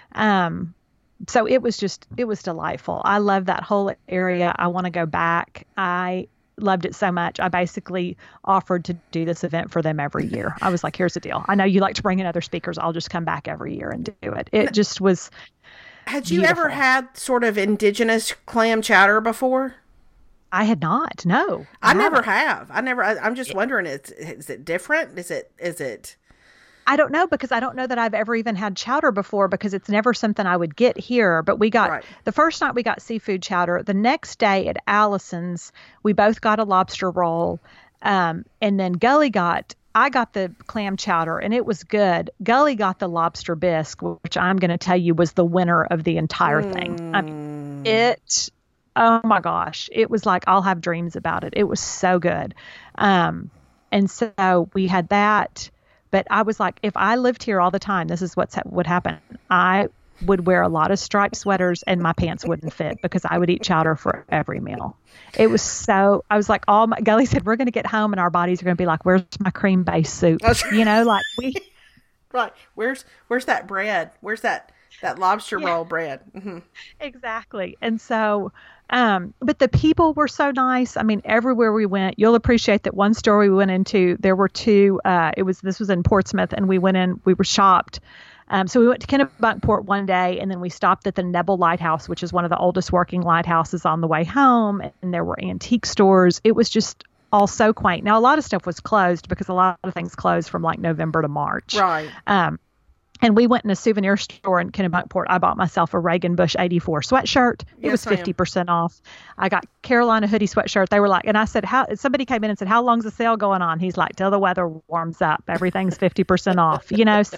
um, so it was just, it was delightful. I love that whole area. I want to go back. I loved it so much. I basically offered to do this event for them every year. I was like, here's the deal. I know you like to bring in other speakers. I'll just come back every year and do it. It just was. Had you ever Beautiful. had sort of indigenous clam chowder before? I had not. No. I never haven't. have. I never. I, I'm just wondering. Is is it different? Is it? Is it? I don't know, because I don't know that I've ever even had chowder before, because it's never something I would get here. But we got Right. the first night we got seafood chowder. The next day at Allison's, we both got a lobster roll. Um, and then Gully got, I got the clam chowder, and it was good. Gully got the lobster bisque, which I'm going to tell you was the winner of the entire thing. I mean, it, oh my gosh, it was like, I'll have dreams about it. It was so good. Um, and so we had that. But I was like, if I lived here all the time, this is what's ha- would happen. I would wear a lot of striped sweaters, and my pants wouldn't fit, because I would eat chowder for every meal. It was so, I was like, all my, Gully said, we're going to get home and our bodies are going to be like, where's my cream based soup? You know, like we, Right. Where's Where's that bread? Where's that that lobster Yeah. roll bread? Hmm. exactly. And so, um, but the people were so nice. I mean, everywhere we went, you'll appreciate that one store we went into, there were two, uh, it was, this was in Portsmouth, and we went in, we were shopped. Um, so we went to Kennebunkport one day, and then we stopped at the Nebel Lighthouse, which is one of the oldest working lighthouses, on the way home. And there were antique stores. It was just all so quaint. Now, a lot of stuff was closed, because a lot of things closed from like November to March. Right. Um, and we went in a souvenir store in Kennebunkport. I bought myself a Reagan Bush eighty-four sweatshirt. It Yes, was ma'am. fifty percent off. I got Carolina hoodie sweatshirt. They were like, and I said, how, somebody came in and said, how long's the sale going on? He's like, till the weather warms up. Everything's fifty percent off, you know?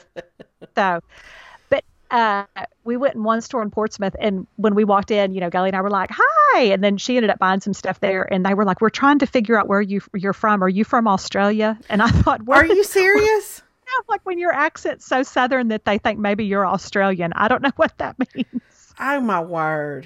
So, but uh, we went in one store in Portsmouth, and when we walked in, you know, Gully and I were like, hi. And then she ended up buying some stuff there, and they were like, we're trying to figure out where you, you're from. Are you from Australia? And I thought, where Are you serious? like when your accent's so southern that they think maybe you're Australian. I don't know what that means. Oh my word.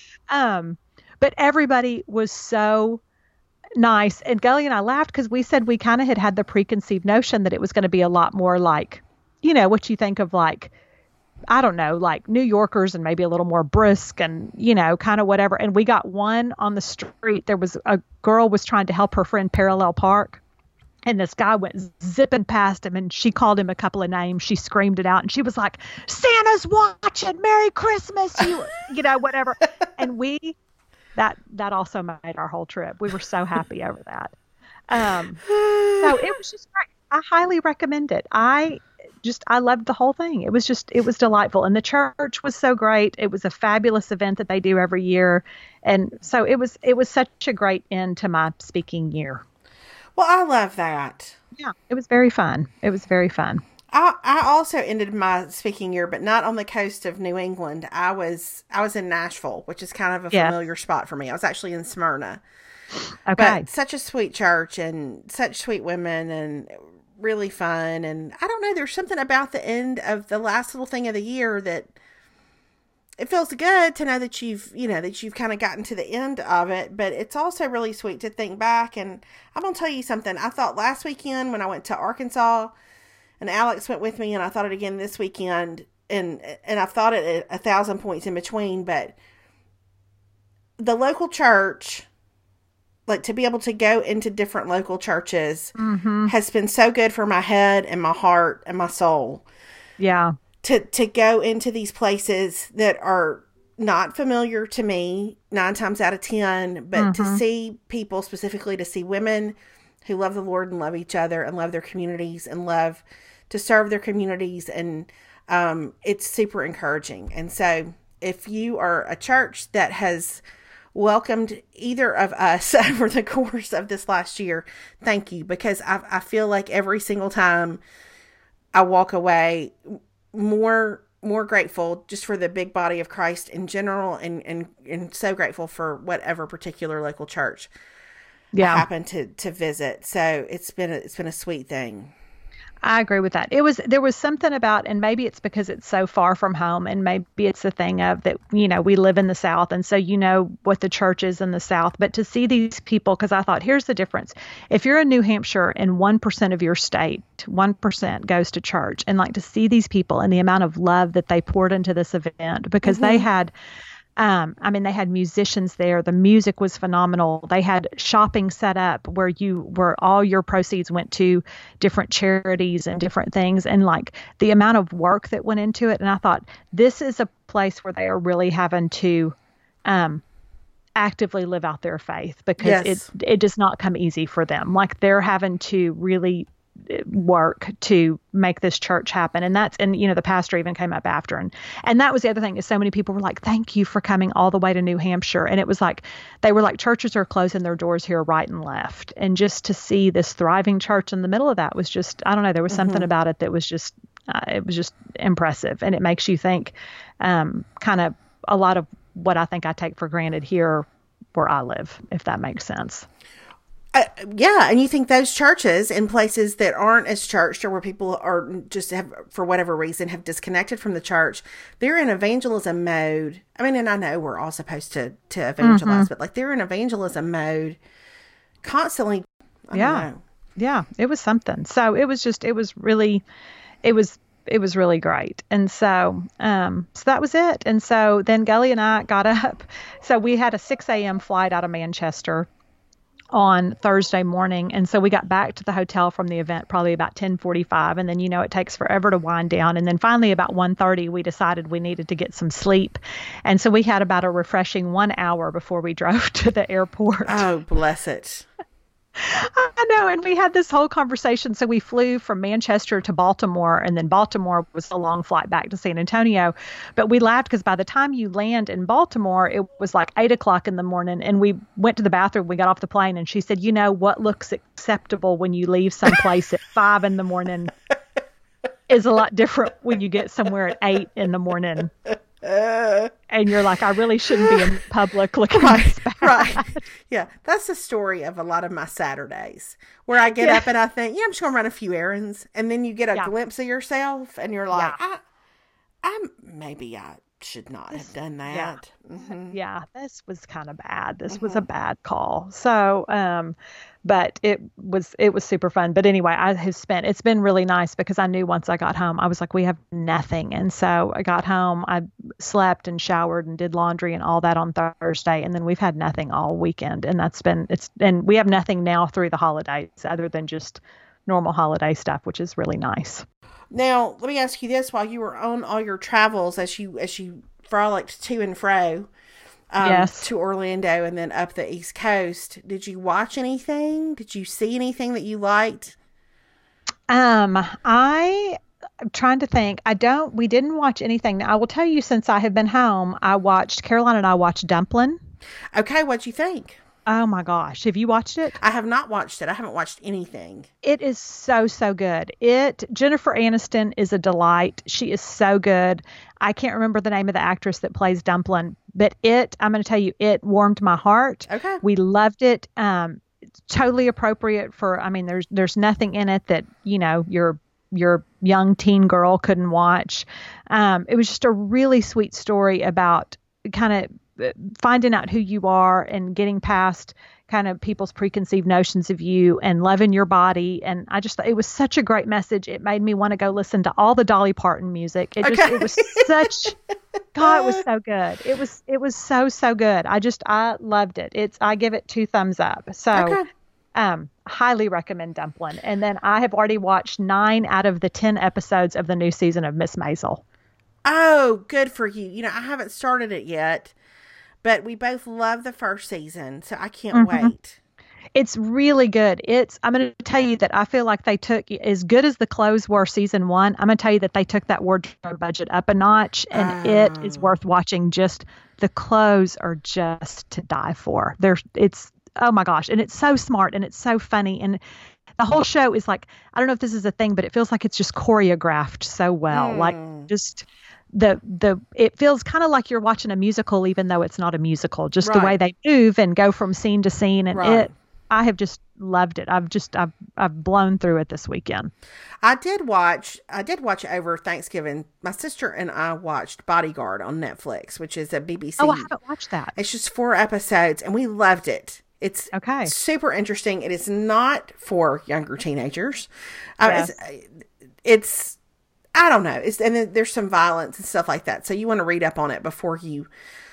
Um, but everybody was so nice. And Gully and I laughed, because we said we kind of had had the preconceived notion that it was going to be a lot more like, you know, what you think of like, I don't know, like New Yorkers, and maybe a little more brisk, and, you know, kind of whatever. And we got one on the street. There was a girl was trying to help her friend parallel park. And this guy went zipping past him, and she called him a couple of names. She screamed it out, and she was like, Santa's watching, Merry Christmas, you, you know, whatever. And we, that, that also made our whole trip. We were so happy over that. Um, so it was just great. I highly recommend it. I just, I loved the whole thing. It was just, it was delightful. And the church was so great. It was a fabulous event that they do every year. And so it was, it was such a great end to my speaking year. Well, I love that. Yeah, it was very fun. It was very fun. I I also ended my speaking year, but not on the coast of New England. I was I was in Nashville, which is kind of a Yes. familiar spot for me. I was actually in Smyrna. Okay. But such a sweet church, and such sweet women, and really fun. And I don't know, there's something about the end of the last little thing of the year that it feels good to know that you've, you know, that you've kind of gotten to the end of it, but it's also really sweet to think back. And I'm going to tell you something. I thought last weekend when I went to Arkansas, and Alex went with me, and I thought it again this weekend, and, and I've thought it a, a thousand points in between, but the local church, like to be able to go into different local churches Mm-hmm. has been so good for my head and my heart and my soul. Yeah. To, to go into these places that are not familiar to me nine times out of ten, but to Mhm. see people, specifically to see women who love the Lord and love each other and love their communities and love to serve their communities, and um, it's super encouraging. And so if you are a church that has welcomed either of us over the course of this last year, thank you, because I, I feel like every single time I walk away more more grateful just for the big body of Christ in general, and, and, and so grateful for whatever particular local church yeah. I happen to, to visit. So it's been a, it's been a sweet thing. I agree with that. It was, there was something about, and maybe it's because it's so far from home, and maybe it's the thing of that, you know, we live in the South, and so you know what the church is in the South, but to see these people, because I thought, here's the difference. If you're in New Hampshire and one percent of your state, one percent goes to church, and like to see these people and the amount of love that they poured into this event, because mm-hmm. they had, Um, I mean, they had musicians there. The music was phenomenal. They had shopping set up where you where all your proceeds went to different charities and different things, and like the amount of work that went into it. And I thought, this is a place where they are really having to um, actively live out their faith, because yes. it it does not come easy for them. Like, they're having to really work to make this church happen. And that's, and you know, the pastor even came up after, and and that was the other thing, is so many people were like, thank you for coming all the way to New Hampshire. And it was like, they were like, churches are closing their doors here right and left, and just to see this thriving church in the middle of that was just, I don't know, there was mm-hmm. something about it that was just uh, it was just impressive. And it makes you think um kind of a lot of what I think I take for granted here where I live, if that makes sense. Uh, yeah, and you think those churches in places that aren't as churched, or where people are just have, for whatever reason, have disconnected from the church, they're in evangelism mode. I mean, and I know we're all supposed to, to evangelize, mm-hmm. but like, they're in evangelism mode constantly. I yeah. don't know. Yeah, it was something. So it was just, it was really, it was, it was really great. And so, um, so that was it. And so then Gully and I got up. So we had a six a.m. flight out of Manchester on Thursday morning. And so we got back to the hotel from the event probably about ten forty-five. And then, you know, it takes forever to wind down. And then finally about one thirty, we decided we needed to get some sleep. And so we had about a refreshing one hour before we drove to the airport. Oh, bless it. I know. And we had this whole conversation. So we flew from Manchester to Baltimore, and then Baltimore was a long flight back to San Antonio. But we laughed because by the time you land in Baltimore, it was like eight o'clock in the morning, and we went to the bathroom. We got off the plane, and she said, you know, what looks acceptable when you leave someplace at five in the morning is a lot different when you get somewhere at eight in the morning. Uh, and you're like, I really shouldn't be in public looking right, this bad. Right. Yeah. That's the story of a lot of my Saturdays, where I get yeah. up and I think, yeah, I'm just going to run a few errands. And then you get a yeah. glimpse of yourself, and you're like, yeah. I, I'm maybe I should not this, have done that. Yeah. Mm-hmm. yeah. This was kind of bad. This mm-hmm. was a bad call. So, um, but it was, it was super fun. But anyway, I have spent, it's been really nice, because I knew once I got home, I was like, we have nothing. And so I got home, I slept and showered and did laundry and all that on Thursday. And then we've had nothing all weekend. And that's been, it's, and we have nothing now through the holidays other than just normal holiday stuff, which is really nice. Now, let me ask you this: while you were on all your travels, as you as you frolicked to and fro um, yes. to Orlando and then up the East Coast, did you watch anything? Did you see anything that you liked? Um, I, I'm trying to think. I don't. We didn't watch anything. Now, I will tell you, since I have been home, I watched Caroline and I watched Dumplin'. Okay, what'd you think? Oh my gosh. Have you watched it? I have not watched it. I haven't watched anything. It is so, so good. It, Jennifer Aniston is a delight. She is so good. I can't remember the name of the actress that plays Dumplin', but it, I'm going to tell you, it warmed my heart. Okay. We loved it. Um, it's totally appropriate for, I mean, there's, there's nothing in it that, you know, your, your young teen girl couldn't watch. Um, it was just a really sweet story about kind of finding out who you are and getting past kind of people's preconceived notions of you and loving your body. And I just thought it was such a great message. It made me want to go listen to all the Dolly Parton music. It just, okay. it was such, God, it was so good. It was, it was so, so good. I just, I loved it. It's, I give it two thumbs up. So, okay. um, highly recommend Dumplin'. And then I have already watched nine out of the ten episodes of the new season of Miss Maisel. Oh, good for you. You know, I haven't started it yet. But we both love the first season, so I can't mm-hmm. wait. It's really good. It's, I'm going to tell you that I feel like they took, as good as the clothes were season one, I'm going to tell you that they took that wardrobe budget up a notch, and Oh. it is worth watching. Just the clothes are just to die for. There's, it's, oh my gosh. And it's so smart and it's so funny. And the whole show is like, I don't know if this is a thing, but it feels like it's just choreographed so well. Mm. Like just the, the, it feels kind of like you're watching a musical, even though it's not a musical, just Right. the way they move and go from scene to scene. And Right. it, I have just loved it. I've just, I've, I've blown through it this weekend. I did watch, I did watch over Thanksgiving. My sister and I watched Bodyguard on Netflix, which is a B B C. Oh, I haven't watched that. It's just four episodes and we loved it. It's Okay. super interesting. It is not for younger teenagers. Uh, Yes. it's, it's, I don't know. It's, and then there's some violence and stuff like that. So you want to read up on it before you,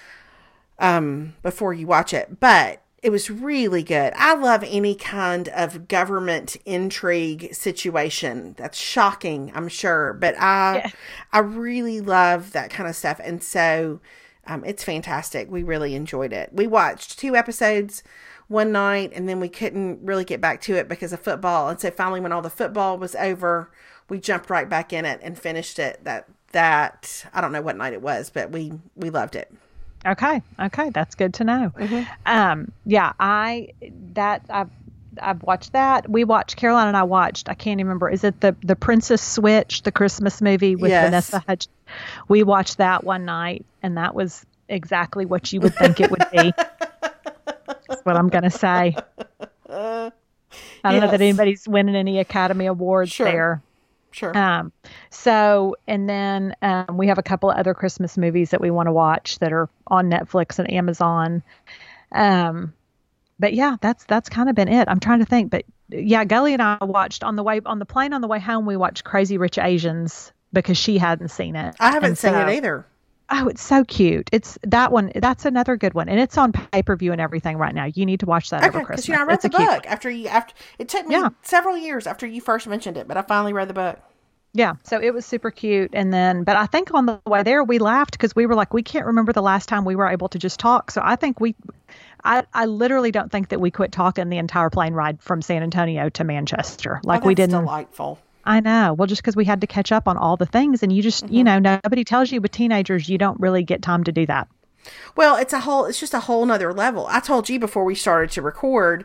um, before you watch it. But it was really good. I love any kind of government intrigue situation. That's shocking, I'm sure, but I, Yeah. I really love that kind of stuff. And so, um, it's fantastic. We really enjoyed it. We watched two episodes one night and then we couldn't really get back to it because of football. And so finally, when all the football was over, we jumped right back in it and finished it. That, that, I don't know what night it was, but we, we loved it. Okay. Okay. That's good to know. Mm-hmm. Um, yeah, I, that I've, I've watched that. We watched, Caroline and I watched, I can't even remember. Is it the, the Princess Switch, the Christmas movie with Yes. Vanessa Hudgens? We watched that one night and that was exactly what you would think it would be. That's what I'm going to say. I don't know Yes. that anybody's winning any Academy Awards Sure. there. Sure. Um, so, and then um, we have a couple of other Christmas movies that we want to watch that are on Netflix and Amazon. Um, but yeah, that's that's kind of been it. I'm trying to think, but yeah, Gully and I watched on the way on the plane on the way home. We watched Crazy Rich Asians because she hadn't seen it. I haven't And seen so- it either. Oh, it's so cute. It's that one. That's another good one, and it's on pay per view and everything right now. You need to watch that Okay, over because Christmas. you know I read It's the a cute book after you after it took me Yeah. several years after you first mentioned it, but I finally read the book. Yeah, so it was super cute. And then, but I think on the way there, we laughed because we were like, we can't remember the last time we were able to just talk. So I think we, I, I literally don't think that we quit talking the entire plane ride from San Antonio to Manchester. Like Oh, we that's didn't. delightful. I know. Well, just because we had to catch up on all the things. And you just, Mm-hmm. you know, nobody tells you with teenagers, you don't really get time to do that. Well, it's a whole. It's just a whole nother level. I told you before we started to record.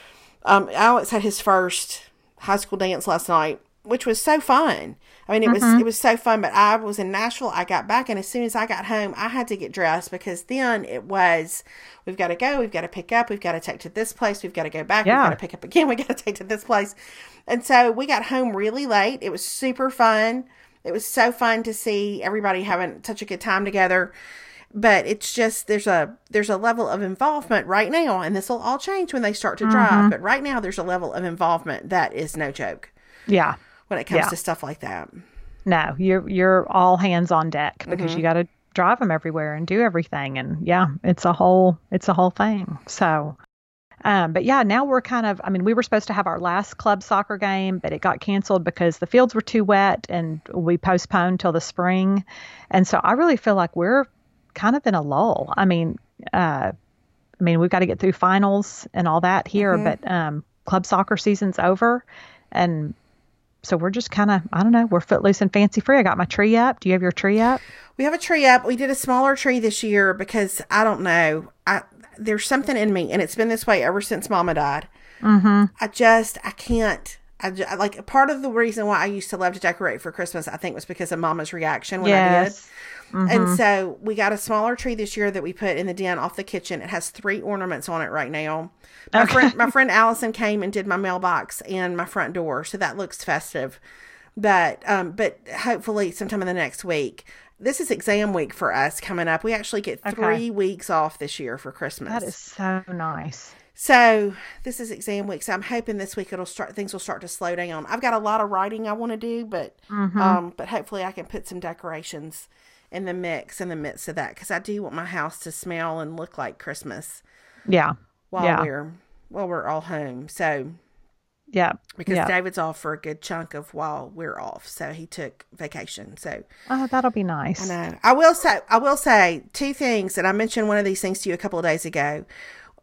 Um, Alex had his first high school dance last night, which was so fun. I mean, it was it was so fun. But I was in Nashville. I got back, and as soon as I got home, I had to get dressed because then it was, we've got to go, we've got to pick up, we've got to take to this place, we've got to go back, Yeah. we've got to pick up again, we got to take to this place, and so we got home really late. It was super fun. It was so fun to see everybody having such a good time together. But it's just there's a there's a level of involvement right now, and this will all change when they start to drive. But right now, there's a level of involvement that is no joke Yeah. when it comes Yeah. to stuff like that. No, you're, you're all hands on deck because Mm-hmm. you got to drive them everywhere and do everything. And yeah, it's a whole, it's a whole thing. So, Um, but yeah, now we're kind of, I mean, we were supposed to have our last club soccer game, but it got canceled because the fields were too wet and we postponed till the spring. And so I really feel like we're kind of in a lull. I mean, uh, I mean, we've got to get through finals and all that here, Mhm. but um, club soccer season's over. And so we're just kind of, I don't know, we're footloose and fancy free. I got my tree up. Do you have your tree up? We have a tree up. We did a smaller tree this year because I don't know. I there's something in me, and it's been this way ever since Mama died. Mm-hmm. I just I can't. I ju- like part of the reason why I used to love to decorate for Christmas, I think, was because of Mama's reaction when I did. Mhm. And so we got a smaller tree this year that we put in the den off the kitchen. It has three ornaments on it right now. My Okay. friend, my friend Allison came and did my mailbox and my front door, so that looks festive. But um, but hopefully sometime in the next week. This is exam week for us coming up. We actually get Okay. three weeks off this year for Christmas. That is so nice. So this is exam week. So I'm hoping this week it'll start. Things will start to slow down. I've got a lot of writing I want to do, but Mhm. um, but hopefully I can put some decorations in the mix in the midst of that because I do want my house to smell and look like Christmas Yeah. while Yeah. we're while we're all home. So Yeah. because yeah. David's off for a good chunk of while we're off, so he took vacation. So Oh, that'll be nice. I know. I will say I will say two things, and I mentioned one of these things to you a couple of days ago.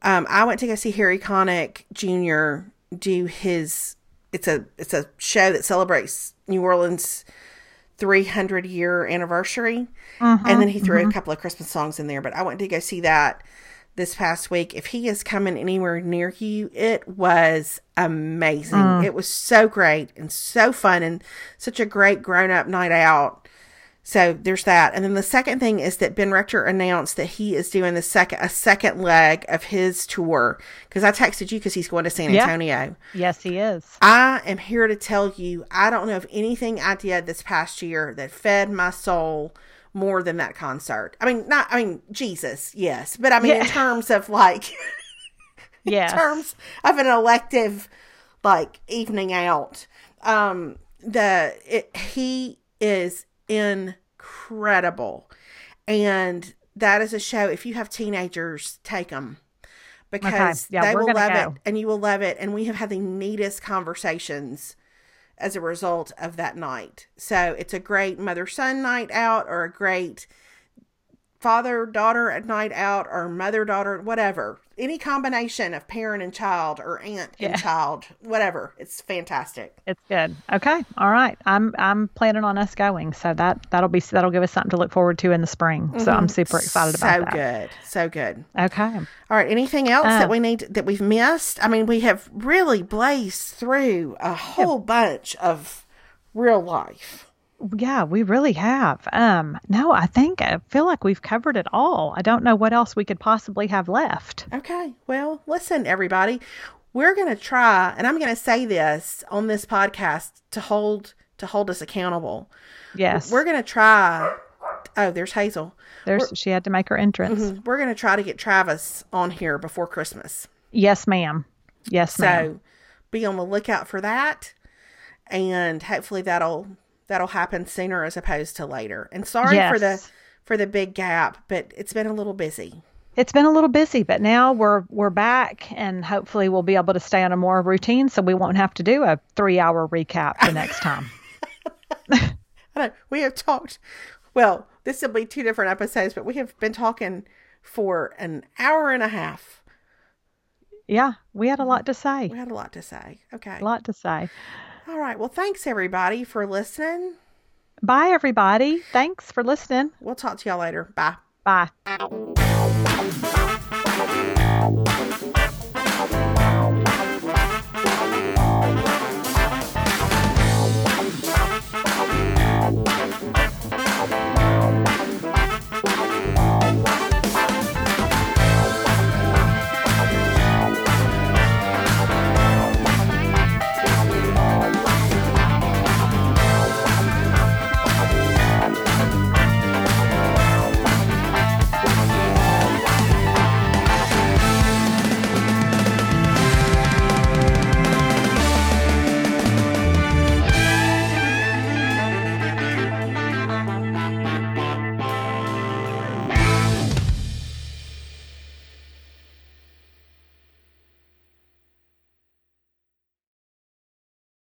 Um, I went to go see Harry Connick Junior do his. It's a it's a show that celebrates New Orleans' three hundred year anniversary, Mm-hmm, and then he threw mm-hmm. a couple of Christmas songs in there. But I went to go see that this past week. If he is coming anywhere near you, it was amazing. Mm. It was so great and so fun and such a great grown up night out. So there's that. And then the second thing is that Ben Rector announced that he is doing the second, a second leg of his tour. Cause I texted you cause he's going to San Yeah. Antonio. Yes, he is. I am here to tell you, I don't know of anything I did this past year that fed my soul more than that concert. I mean, not, I mean, Jesus, yes. But I mean, Yeah. in terms of like, Yes. in terms of an elective, like evening out, um, the, it, he is incredible. And that is a show, if you have teenagers, take them because Okay. Yeah, they we're will love gonna go. it and you will love it. And we have had the neatest conversations as a result of that night. So it's a great mother-son night out, or a great father-daughter at night out, or mother-daughter, whatever. Any combination of parent and child, or aunt Yeah. and child, whatever. It's fantastic. It's good. Okay. All right. I'm I'm planning on us going. So that that'll be that'll give us something to look forward to in the spring. So I'm super excited about So that. good. So good. Okay. All right. Anything else that Um, we need, that we've missed? I mean, we have really blazed through a whole bunch of real life. Yeah, we really have. Um, no, I think I feel like we've covered it all. I don't know what else we could possibly have left. Okay. Well, listen, everybody, we're going to try, and I'm going to say this on this podcast to hold, to hold us accountable. Yes. We're going to try. Oh, there's Hazel. There's she had to make her entrance. Mhm. We're going to try to get Travis on here before Christmas. Yes, ma'am. Yes, ma'am. So be on the lookout for that. And hopefully that'll, that'll happen sooner as opposed to later. And sorry for the, Yes. for the big gap, but it's been a little busy. It's been a little busy, but now we're we're back, and hopefully we'll be able to stay on a more routine, so we won't have to do a three-hour recap the next time. I know, we have talked, well, this will be two different episodes, but we have been talking for an hour and a half. Yeah, we had a lot to say. We had a lot to say. Okay. A lot to say. All right. Well, thanks everybody for listening. Bye, everybody. Thanks for listening. We'll talk to y'all later. Bye. Bye.